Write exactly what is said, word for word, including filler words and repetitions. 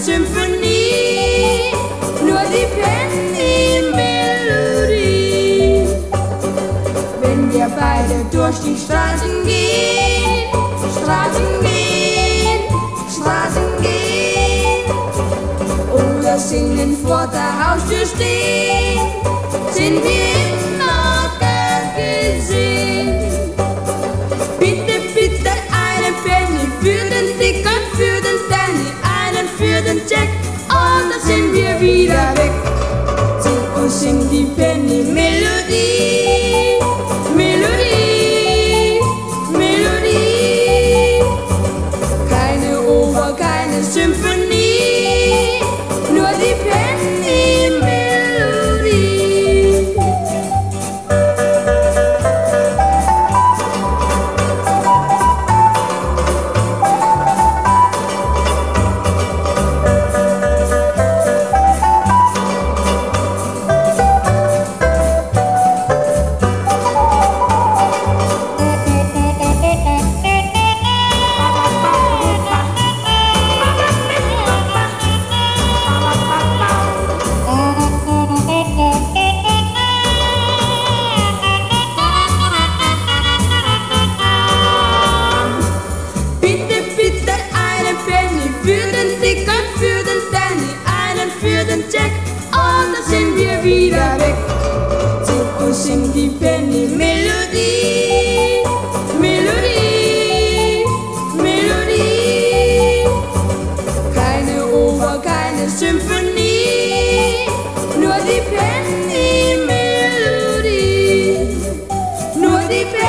Symphonie, nur die Penny-Melodie. Wenn wir beide durch die Straßen gehen, Straßen gehen, Straßen gehen, oder singen vor der Haustür stehen, sind wir immer gern gesehen. Bitte, bitte eine Penny für den Dick und für den Danny, einen für den Jack, und dann sind wir wieder weg. Sing und sing die Penny-Melodie, Melodie, Melodie. Keine Oper, keine Symphonie, nur die Penny-Melodie. Für den Dick und für den Danny, einen für den Jack, und dann sind wir wieder weg. Sing und sing die Penny-Melodie, Melodie, Melodie. Keine Oper, keine Symphonie, nur die Penny-Melodie, nur die Penny-Melodie.